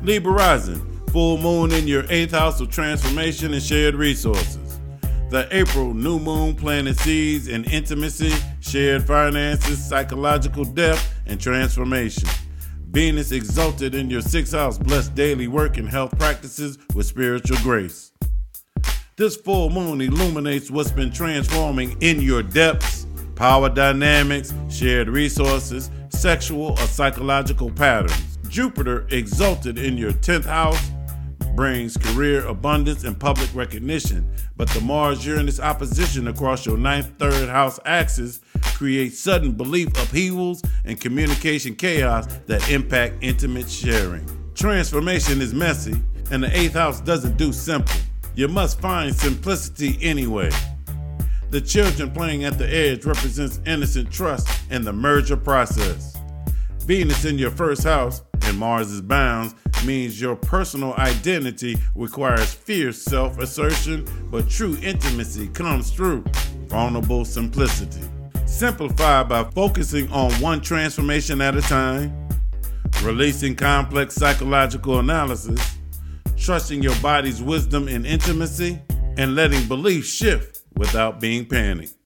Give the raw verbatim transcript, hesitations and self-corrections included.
Libra rising, full moon in your eighth house of transformation and shared resources. The April new moon planted seeds in intimacy, shared finances, psychological depth, and transformation. Venus exalted in your sixth house, blessed daily work and health practices with spiritual grace. This full moon illuminates what's been transforming in your depths, power dynamics, shared resources, sexual or psychological patterns. Jupiter exalted in your tenth house brings career abundance and public recognition, but the Mars-Uranus opposition across your ninth, third house axis creates sudden belief upheavals and communication chaos that impact intimate sharing. Transformation is messy, and the eighth house doesn't do simple. You must find simplicity anyway. The children playing at the edge represents innocent trust in the merger process. Venus in your first house and Mars' bounds means your personal identity requires fierce self-assertion, but true intimacy comes through vulnerable simplicity. Simplify by focusing on one transformation at a time, releasing complex psychological analysis, trusting your body's wisdom and intimacy, and letting belief shift without being panicked.